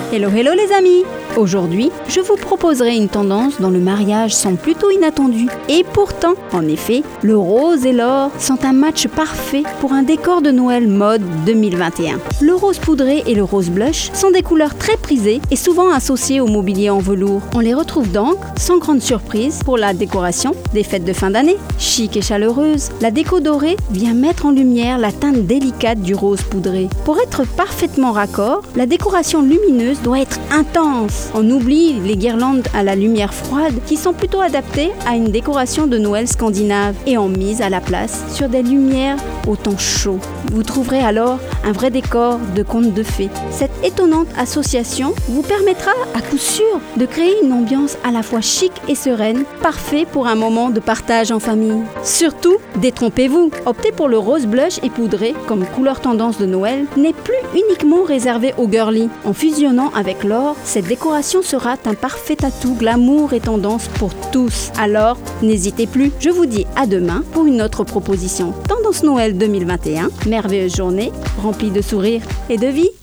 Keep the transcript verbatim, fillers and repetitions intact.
Hello hello les amis! Aujourd'hui, je vous proposerai une tendance dont le mariage semble plutôt inattendu. Et pourtant, en effet, le rose et l'or sont un match parfait pour un décor de Noël mode deux mille vingt et un. Le rose poudré et le rose blush sont des couleurs très prisées et souvent associées au mobilier en velours. On les retrouve donc, sans grande surprise, pour la décoration des fêtes de fin d'année. Chic et chaleureuse, la déco dorée vient mettre en lumière la teinte délicate du rose poudré. Pour être parfaitement raccord, la décoration lumineuse doit être intense. On oublie les guirlandes à la lumière froide qui sont plutôt adaptées à une décoration de Noël scandinave et on mise à la place sur des lumières au temps chaud. Vous trouverez alors un vrai décor de conte de fées. Cette étonnante association vous permettra à coup sûr de créer une ambiance à la fois chic et sereine, parfait pour un moment de partage en famille. Surtout, détrompez-vous, opter pour le rose blush et poudré comme couleur tendance de Noël n'est plus uniquement réservé aux girly. En fusionnant avec l'or, cette décoration sera un parfait atout glamour et tendance pour tous. Alors, n'hésitez plus, je vous dis à demain pour une autre proposition. Tendance Noël deux mille vingt et un, merveilleuse journée, remplie de sourires et de vie.